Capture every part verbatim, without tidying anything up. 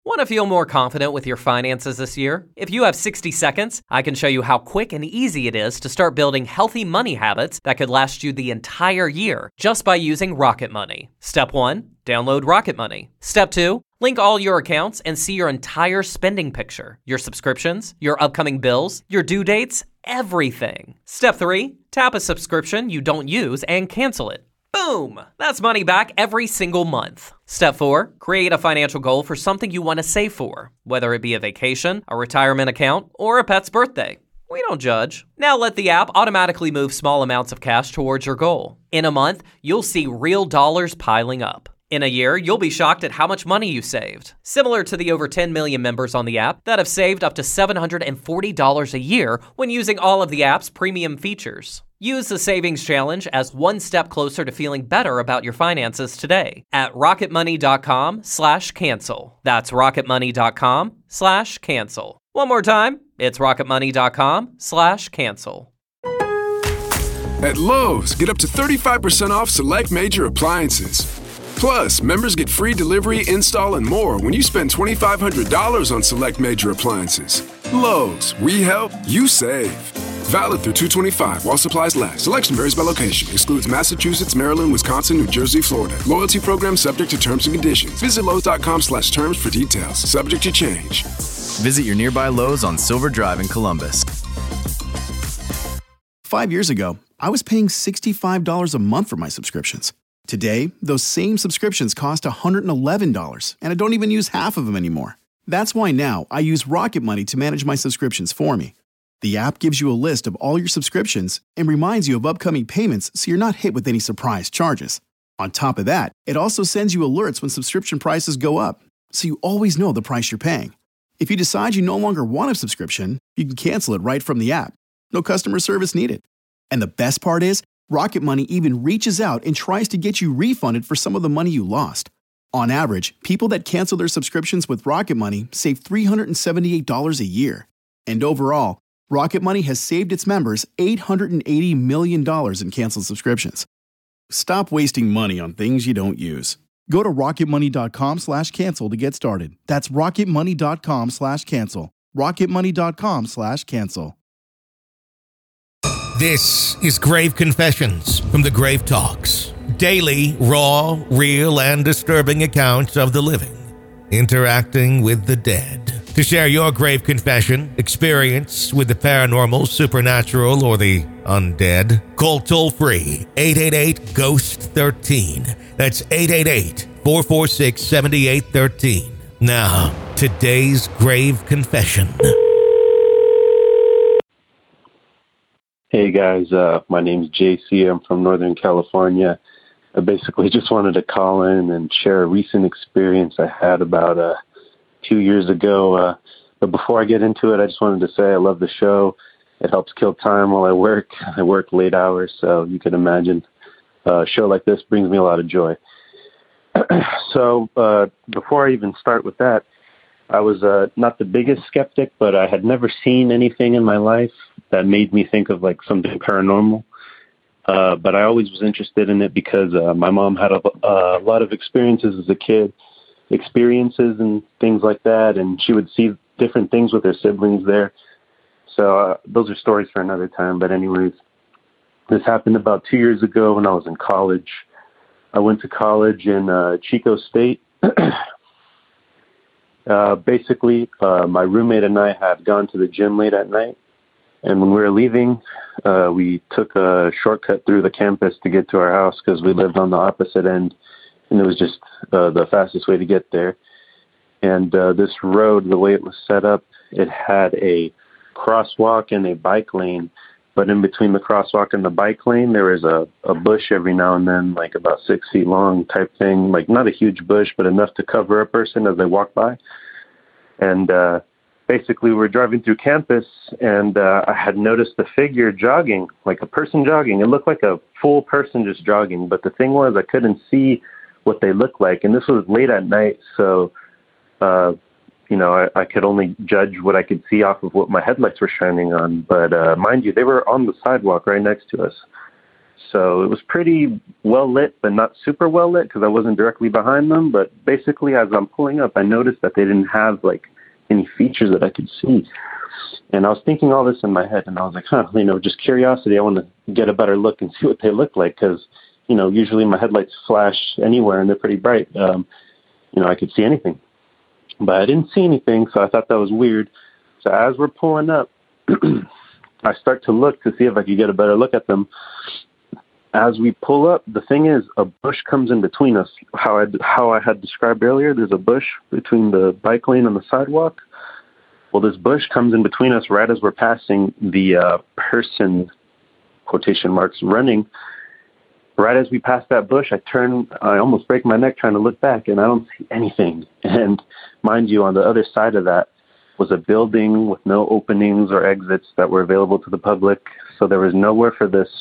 Want to feel more confident with your finances this year? If you have sixty seconds, I can show you how quick and easy it is to start building healthy money habits that could last you the entire year just by using Rocket Money. Step one, download Rocket Money. Step two, link all your accounts and see your entire spending picture, your subscriptions, your upcoming bills, your due dates, everything. Step three, tap a subscription you don't use and cancel it. Boom! That's money back every single month. Step four, create a financial goal for something you want to save for, whether it be a vacation, a retirement account, or a pet's birthday. We don't judge. Now let the app automatically move small amounts of cash towards your goal. In a month, you'll see real dollars piling up. In a year, you'll be shocked at how much money you saved. Similar to the over ten million members on the app that have saved up to seven hundred forty dollars a year when using all of the app's premium features. Use the Savings Challenge as one step closer to feeling better about your finances today at rocketmoney.com slash cancel. That's rocketmoney.com slash cancel. One more time, it's rocketmoney.com slash cancel. At Lowe's, get up to thirty-five percent off select major appliances. Plus, members get free delivery, install, and more when you spend twenty-five hundred dollars on select major appliances. Lowe's, we help, you save. Valid through two twenty-five while supplies last. Selection varies by location. Excludes Massachusetts, Maryland, Wisconsin, New Jersey, Florida. Loyalty program subject to terms and conditions. Visit Lowe's.com slash terms for details. Subject to change. Visit your nearby Lowe's on Silver Drive in Columbus. Five years ago, I was paying sixty-five dollars a month for my subscriptions. Today, those same subscriptions cost one hundred eleven dollars, and I don't even use half of them anymore. That's why now I use Rocket Money to manage my subscriptions for me. The app gives you a list of all your subscriptions and reminds you of upcoming payments so you're not hit with any surprise charges. On top of that, it also sends you alerts when subscription prices go up, so you always know the price you're paying. If you decide you no longer want a subscription, you can cancel it right from the app. No customer service needed. And the best part is, Rocket Money even reaches out and tries to get you refunded for some of the money you lost. On average, people that cancel their subscriptions with Rocket Money save three hundred seventy-eight dollars a year. And overall, Rocket Money has saved its members eight hundred eighty million dollars in canceled subscriptions. Stop wasting money on things you don't use. Go to rocketmoney.com slash cancel to get started. That's rocketmoney.com slash cancel. rocketmoney.com slash cancel. This is Grave Confessions from the Grave Talks. Daily, raw, real, and disturbing accounts of the living interacting with the dead. To share your grave confession, experience with the paranormal, supernatural, or the undead, call toll-free eight eight eight, ghost one three. That's eight eight eight, four four six, seven eight one three. Now, today's grave confession. Hey guys, uh, my name's J C. I'm from Northern California. I basically just wanted to call in and share a recent experience I had about uh, two years ago. Uh, but before I get into it, I just wanted to say I love the show. It helps kill time while I work. I work late hours, so you can imagine a show like this brings me a lot of joy. so uh, before I even start with that, I was uh, not the biggest skeptic, but I had never seen anything in my life that made me think of like something paranormal. Uh, but I always was interested in it because uh, my mom had a, a lot of experiences as a kid, experiences and things like that, and she would see different things with her siblings there. So uh, those are stories for another time. But anyways, this happened about two years ago when I was in college. I went to college in uh, Chico State. uh, basically, uh, my roommate and I had gone to the gym late at night. And when we were leaving, uh, we took a shortcut through the campus to get to our house because we lived on the opposite end, and it was just uh, the fastest way to get there. And uh, this road, the way it was set up, it had a crosswalk and a bike lane, but in between the crosswalk and the bike lane, there was a, a bush every now and then, like about six feet long type thing, like not a huge bush, but enough to cover a person as they walk by. And uh basically, we were driving through campus, and uh, I had noticed a figure jogging, like a person jogging. It looked like a full person just jogging, but the thing was I couldn't see what they looked like, and this was late at night, so, uh, you know, I, I could only judge what I could see off of what my headlights were shining on. But uh, mind you, they were on the sidewalk right next to us. So it was pretty well lit, but not super well lit because I wasn't directly behind them. But basically, as I'm pulling up, I noticed that they didn't have like any features that I could see. And I was thinking all this in my head, and I was like, huh, you know, just curiosity. I want to get a better look and see what they look like because, you know, usually my headlights flash anywhere and they're pretty bright. Um, you know, I could see anything. But I didn't see anything, so I thought that was weird. So as we're pulling up, I start to look to see if I could get a better look at them. As we pull up, the thing is, a bush comes in between us. How I, how I had described earlier, there's a bush between the bike lane and the sidewalk. Well, this bush comes in between us right as we're passing the uh, person, quotation marks, running. Right as we pass that bush, I turn, I almost break my neck trying to look back, and I don't see anything. And mind you, on the other side of that was a building with no openings or exits that were available to the public. So there was nowhere for this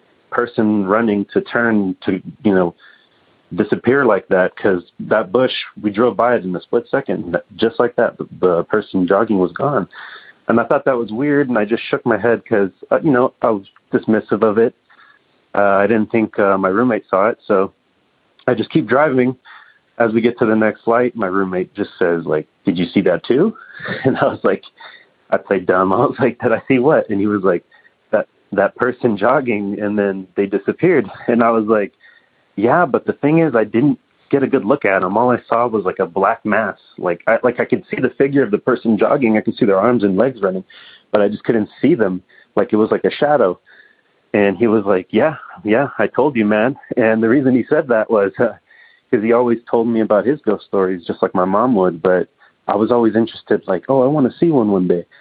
person running to turn to, you know, disappear like that, because that bush, we drove by it in a split second. Just like that, the, the person jogging was gone. And I thought that was weird, and I just shook my head because, uh, you know, I was dismissive of it. Uh, I didn't think uh, my roommate saw it, so I just keep driving. As we get to the next light, my roommate just says, like, did you see that too? And I was like, I played dumb. I was like, did I see what? And he was like, that that person jogging, and then they disappeared. And I was like, yeah, but the thing is, I didn't get a good look at them. All I saw was like a black mass. Like I, like I could see the figure of the person jogging. I could see their arms and legs running, but I just couldn't see them. Like it was like a shadow. And he was like, yeah, yeah, I told you, man. And the reason he said that was because uh, he always told me about his ghost stories, just like my mom would. But I was always interested, like, oh, I want to see one one day.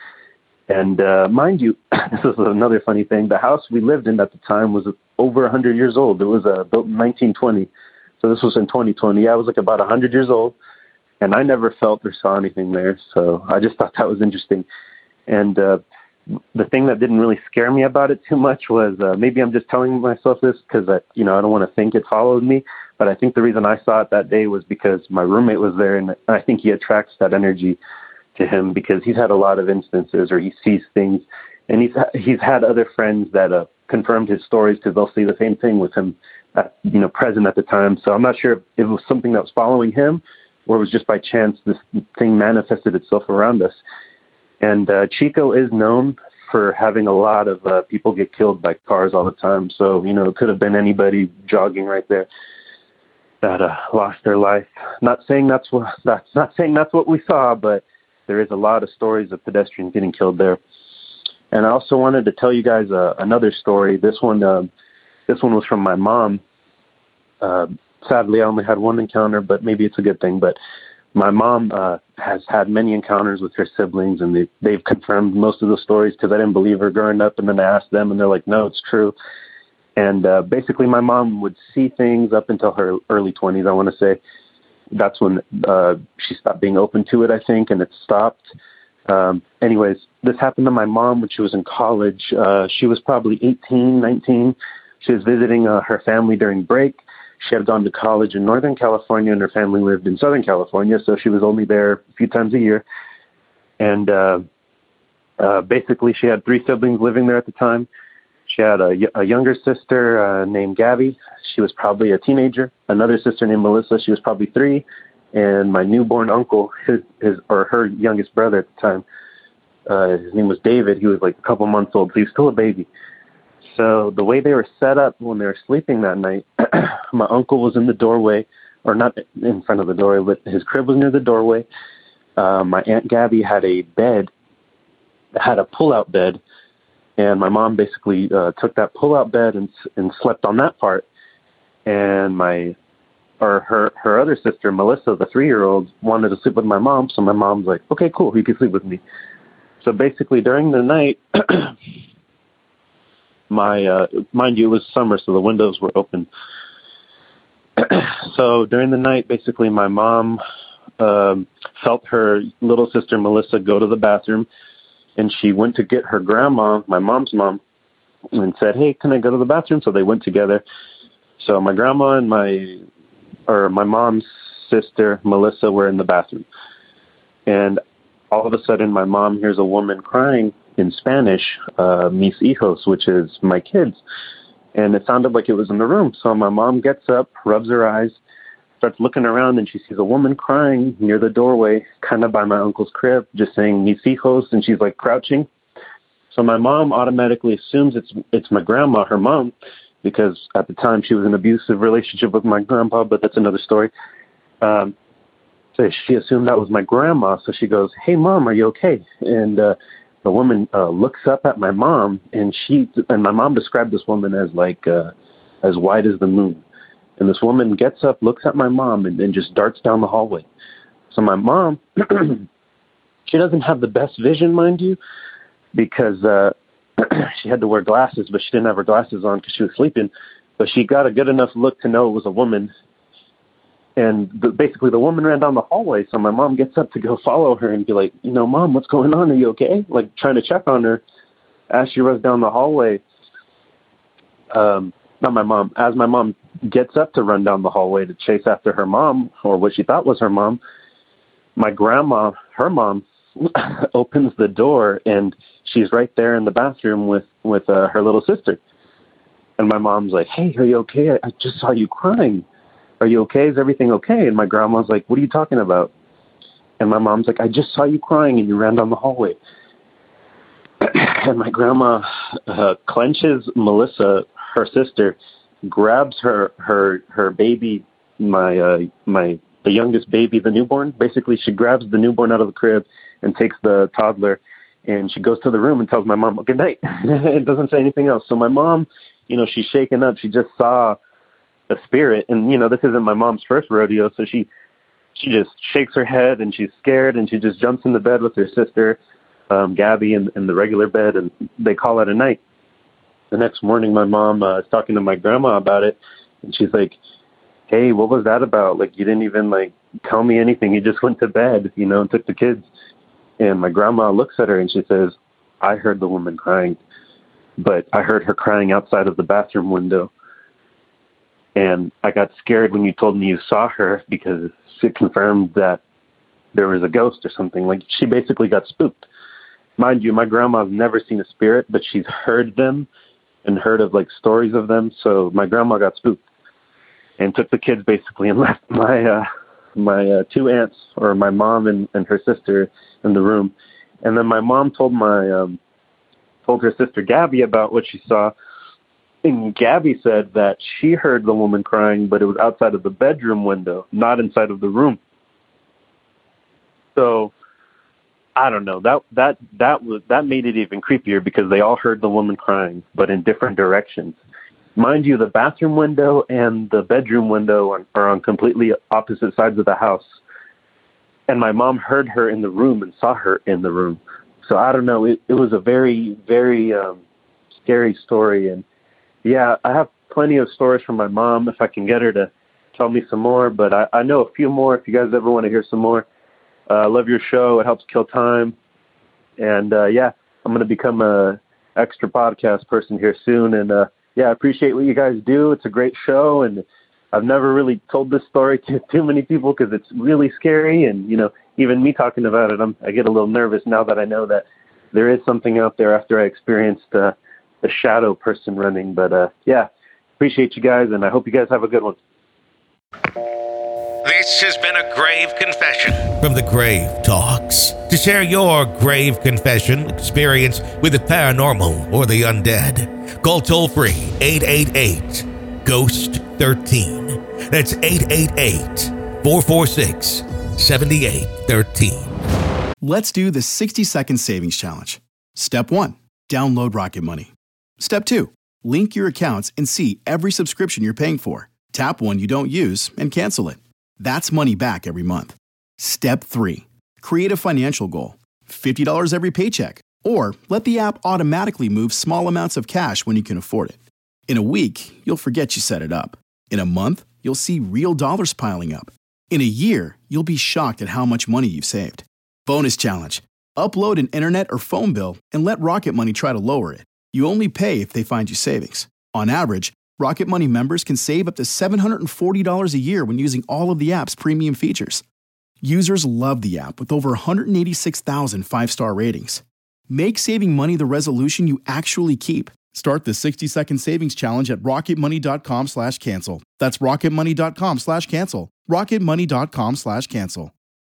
And uh, mind you, this is another funny thing. The house we lived in at the time was over one hundred years old. It was uh, built in nineteen twenty. So this was in twenty twenty. I was like about one hundred years old, and I never felt or saw anything there. So I just thought that was interesting. And uh, the thing that didn't really scare me about it too much was uh, maybe I'm just telling myself this because I, you know, I don't want to think it followed me. But I think the reason I saw it that day was because my roommate was there, and I think he attracts that energy to him because he's had a lot of instances, or he sees things, and he's he's had other friends that uh, confirmed his stories because they'll see the same thing with him, at, you know, present at the time. So I'm not sure if it was something that was following him, or it was just by chance this thing manifested itself around us. And uh, Chico is known for having a lot of uh, people get killed by cars all the time. So, you know, it could have been anybody jogging right there that uh, lost their life. Not saying that's what that's not saying that's what we saw, but there is a lot of stories of pedestrians getting killed there. And I also wanted to tell you guys uh, another story. This one, uh, this one was from my mom. Uh, sadly, I only had one encounter, but maybe it's a good thing. But my mom uh, has had many encounters with her siblings, and they, they've confirmed most of the stories because I didn't believe her growing up. And then I asked them, and they're like, no, it's true. And uh, basically, my mom would see things up until her early twenties, I want to say. That's when uh, she stopped being open to it, I think, and it stopped. Um, anyways, this happened to my mom when she was in college. Uh, she was probably eighteen, nineteen. She was visiting uh, her family during break. She had gone to college in Northern California, and her family lived in Southern California, so she was only there a few times a year. And uh, uh, basically, she had three siblings living there at the time. She had a, a younger sister uh, named Gabby. She was probably a teenager. Another sister named Melissa. She was probably three. And my newborn uncle, his, his or her youngest brother at the time, uh, his name was David. He was like a couple months old, so he was still a baby. So the way they were set up when they were sleeping that night, my uncle was in the doorway, or not in front of the doorway, but his crib was near the doorway. Uh, my Aunt Gabby had a bed, had a pull-out bed, and my mom basically uh, took that pull-out bed and and slept on that part. And my, or her, her other sister, Melissa, the three-year-old, wanted to sleep with my mom. So my mom's like, okay, cool, you can sleep with me. So basically during the night, my, uh, mind you, it was summer, so the windows were open. So during the night, basically my mom um, felt her little sister, Melissa, go to the bathroom. And she went to get her grandma, my mom's mom, and said, hey, can I go to the bathroom? So they went together. So my grandma and my, or my mom's sister, Melissa, were in the bathroom. And all of a sudden, my mom hears a woman crying in Spanish, uh, mis hijos, which is my kids. and it sounded like it was in the room. So my mom gets up, rubs her eyes, starts looking around, and she sees a woman crying near the doorway, kind of by my uncle's crib, just saying, mis hijos, and she's like crouching. So my mom automatically assumes it's it's my grandma, her mom, because at the time she was in an abusive relationship with my grandpa, but that's another story. Um, so she assumed that was my grandma. So she goes, "Hey, Mom, are you okay?" And uh, the woman uh, looks up at my mom, and she and my mom described this woman as like uh, as white as the moon. And this woman gets up, looks at my mom, and then just darts down the hallway. So my mom, she doesn't have the best vision, mind you, because uh, she had to wear glasses, but she didn't have her glasses on because she was sleeping. But she got a good enough look to know it was a woman. And the, basically the woman ran down the hallway. So my mom gets up to go follow her and be like, you know, Mom, what's going on? Are you okay? Like trying to check on her. As she runs down the hallway, um, not my mom, as my mom gets up to run down the hallway to chase after her mom, or what she thought was her mom, my grandma, her mom, opens the door, and she's right there in the bathroom with, with uh, her little sister. And my mom's like, "Hey, are you okay? I, I just saw you crying. Are you okay? Is everything okay?" And my grandma's like, "What are you talking about?" And my mom's like, "I just saw you crying and you ran down the hallway." And my grandma uh, clenches Melissa, her sister, grabs her her her baby, my uh, my the youngest baby, the newborn. Basically, she grabs the newborn out of the crib and takes the toddler, and she goes to the room and tells my mom, "Good night." It doesn't say anything else. So my mom, you know, she's shaken up. She just saw a spirit, and you know, this isn't my mom's first rodeo, so she she just shakes her head and she's scared, and she just jumps in the bed with her sister, um, Gabby, in, in the regular bed, and they call it a night. The next morning, my mom uh, is talking to my grandma about it, and she's like, "Hey, what was that about? Like, you didn't even like tell me anything. You just went to bed, you know, and took the kids." And my grandma looks at her and she says, "I heard the woman crying, but I heard her crying outside of the bathroom window. And I got scared when you told me you saw her because it confirmed that there was a ghost or something." Like, she basically got spooked. Mind you, my grandma's never seen a spirit, but she's heard them and heard of like stories of them. So my grandma got spooked and took the kids basically and left my uh, my uh, two aunts, or my mom and, and her sister, in the room. And then my mom told my um, told her sister Gabby about what she saw. And Gabby said that she heard the woman crying, but it was outside of the bedroom window, not inside of the room. So I don't know. That that that was that made it even creepier because they all heard the woman crying, but in different directions. Mind you, the bathroom window and the bedroom window are, are on completely opposite sides of the house. And my mom heard her in the room and saw her in the room. So I don't know. It, it was a very, very um, scary story. And yeah, I have plenty of stories from my mom if I can get her to tell me some more. But I, I know a few more if you guys ever want to hear some more. I uh, love your show. It helps kill time. And uh, yeah, I'm going to become a extra podcast person here soon. And uh, yeah, I appreciate what you guys do. It's a great show. And I've never really told this story to too many people because it's really scary. And, you know, even me talking about it, I'm, I get a little nervous now that I know that there is something out there after I experienced uh, a shadow person running. But uh, yeah, appreciate you guys. And I hope you guys have a good one. This has been a Grave Confession from the Grave Talks. To share your grave confession experience with the paranormal or the undead, call toll-free eight eight eight, ghost thirteen. That's eight eight eight, four four six, seven eight one three. Let's do the sixty second savings challenge. Step one, download Rocket Money. Step two, link your accounts and see every subscription you're paying for. Tap one you don't use and cancel it. That's money back every month. Step three, create a financial goal. fifty dollars every paycheck. Or let the app automatically move small amounts of cash when you can afford it. In a week, you'll forget you set it up. In a month, you'll see real dollars piling up. In a year, you'll be shocked at how much money you've saved. Bonus challenge. Upload an internet or phone bill and let Rocket Money try to lower it. You only pay if they find you savings. On average, Rocket Money members can save up to seven hundred forty dollars a year when using all of the app's premium features. Users love the app with over one hundred eighty-six thousand five-star ratings. Make saving money the resolution you actually keep Start the sixty-second savings challenge at rocketmoney.com slash cancel. That's rocketmoney.com slash cancel. rocketmoney.com slash cancel.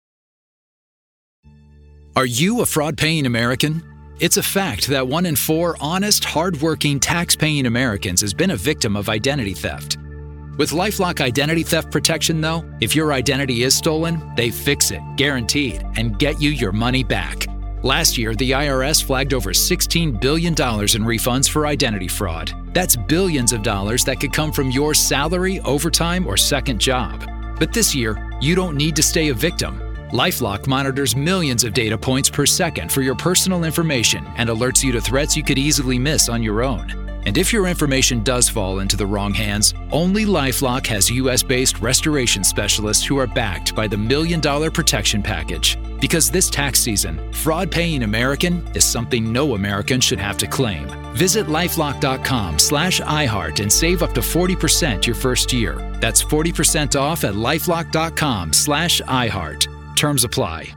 Are you a fraud-paying American? It's a fact that one in four honest, hard-working, tax-paying Americans has been a victim of identity theft. With LifeLock Identity Theft Protection, though, if your identity is stolen, they fix it, guaranteed, and get you your money back. Last year, the I R S flagged over sixteen billion dollars in refunds for identity fraud. That's billions of dollars that could come from your salary, overtime, or second job. But this year, you don't need to stay a victim. LifeLock monitors millions of data points per second for your personal information and alerts you to threats you could easily miss on your own. And if your information does fall into the wrong hands, only LifeLock has U S-based restoration specialists who are backed by the Million Dollar Protection Package. Because this tax season, fraud-paying American is something no American should have to claim. Visit LifeLock.com slash iHeart and save up to forty percent your first year. That's forty percent off at LifeLock.com slash iHeart. Terms apply.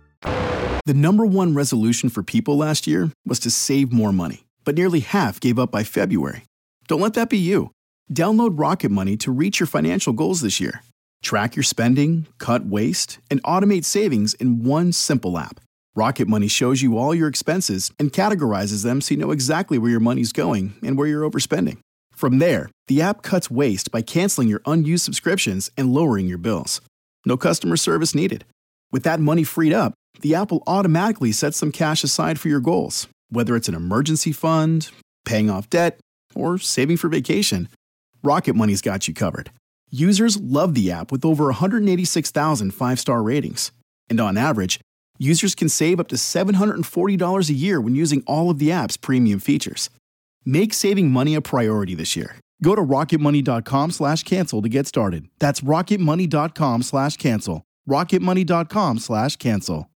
The number one resolution for people last year was to save more money, but nearly half gave up by February. Don't let that be you. Download Rocket Money to reach your financial goals this year. Track your spending, cut waste, and automate savings in one simple app. Rocket Money shows you all your expenses and categorizes them so you know exactly where your money's going and where you're overspending. From there, the app cuts waste by canceling your unused subscriptions and lowering your bills. No customer service needed. With that money freed up, the app will automatically set some cash aside for your goals, whether it's an emergency fund, paying off debt, or saving for vacation. Rocket Money's got you covered. Users love the app with over one hundred eighty-six thousand five-star ratings. And on average, users can save up to seven hundred forty dollars a year when using all of the app's premium features. Make saving money a priority this year. Go to rocketmoney.com slash cancel to get started. That's rocketmoney.com slash cancel. rocketmoney.com slash cancel.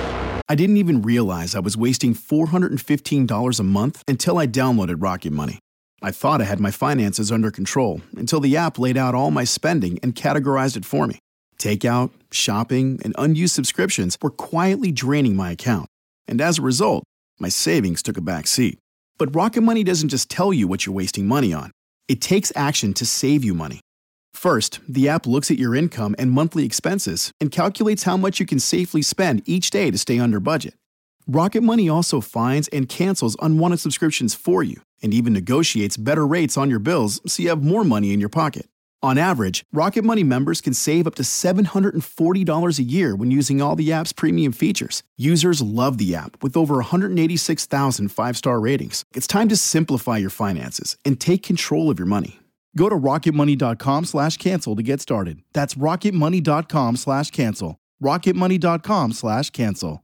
I didn't even realize I was wasting four hundred fifteen dollars a month until I downloaded Rocket Money. I thought I had my finances under control until the app laid out all my spending and categorized it for me. Takeout, shopping, and unused subscriptions were quietly draining my account. And as a result, my savings took a back seat. But Rocket Money doesn't just tell you what you're wasting money on. It takes action to save you money. First, the app looks at your income and monthly expenses and calculates how much you can safely spend each day to stay under budget. Rocket Money also finds and cancels unwanted subscriptions for you and even negotiates better rates on your bills so you have more money in your pocket. On average, Rocket Money members can save up to seven hundred forty dollars a year when using all the app's premium features. Users love the app with over one hundred eighty-six thousand five-star ratings. It's time to simplify your finances and take control of your money. Go to rocketmoney.com slash cancel to get started. That's rocketmoney.com slash cancel. rocketmoney.com slash cancel.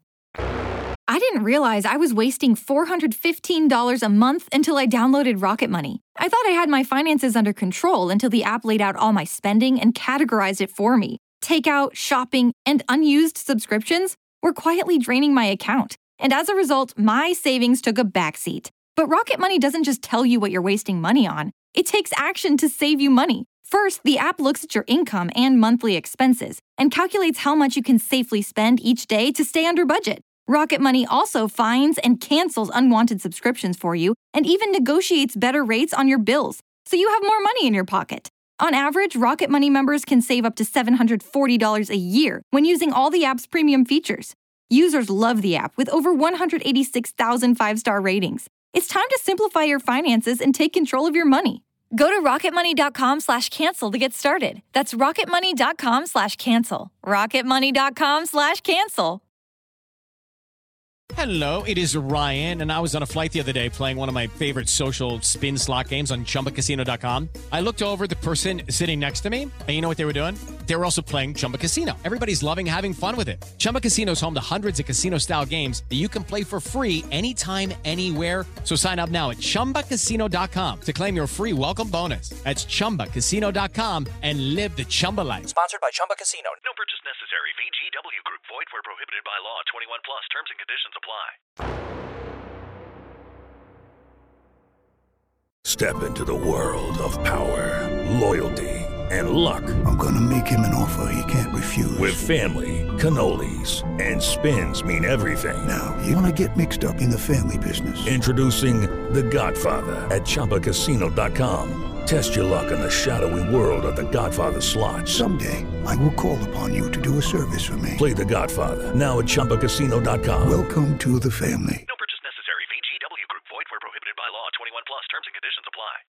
I didn't realize I was wasting four hundred fifteen dollars a month until I downloaded Rocket Money. I thought I had my finances under control until the app laid out all my spending and categorized it for me. Takeout, shopping, and unused subscriptions were quietly draining my account. And as a result, my savings took a backseat. But Rocket Money doesn't just tell you what you're wasting money on. It takes action to save you money. First, the app looks at your income and monthly expenses and calculates how much you can safely spend each day to stay under budget. Rocket Money also finds and cancels unwanted subscriptions for you and even negotiates better rates on your bills, so you have more money in your pocket. On average, Rocket Money members can save up to seven hundred forty dollars a year when using all the app's premium features. Users love the app with over one hundred eighty-six thousand five-star ratings. It's time to simplify your finances and take control of your money. Go to rocketmoney.com slash cancel to get started. That's rocketmoney.com slash cancel. rocketmoney.com slash cancel. Hello, it is Ryan, and I was on a flight the other day playing one of my favorite social spin slot games on chumba casino dot com. I looked over at the person sitting next to me, and you know what they were doing? They were also playing Chumba Casino. Everybody's loving having fun with it. Chumba Casino is home to hundreds of casino-style games that you can play for free anytime, anywhere. So sign up now at chumba casino dot com to claim your free welcome bonus. That's chumba casino dot com and live the Chumba life. Sponsored by Chumba Casino. No purchase necessary. V G W Group. Void where prohibited by law. twenty-one plus. Terms and conditions apply. Step into the world of power, loyalty, and luck. I'm gonna make him an offer he can't refuse. With family, cannolis, and spins mean everything. Now, you wanna get mixed up in the family business. Introducing The Godfather at Chumba Casino dot com. Test your luck in the shadowy world of The Godfather slot. Someday, I will call upon you to do a service for me. Play The Godfather, now at Chumba Casino dot com. Welcome to the family. No purchase necessary. V G W Group. Void where prohibited by law. twenty-one plus. Terms and conditions apply.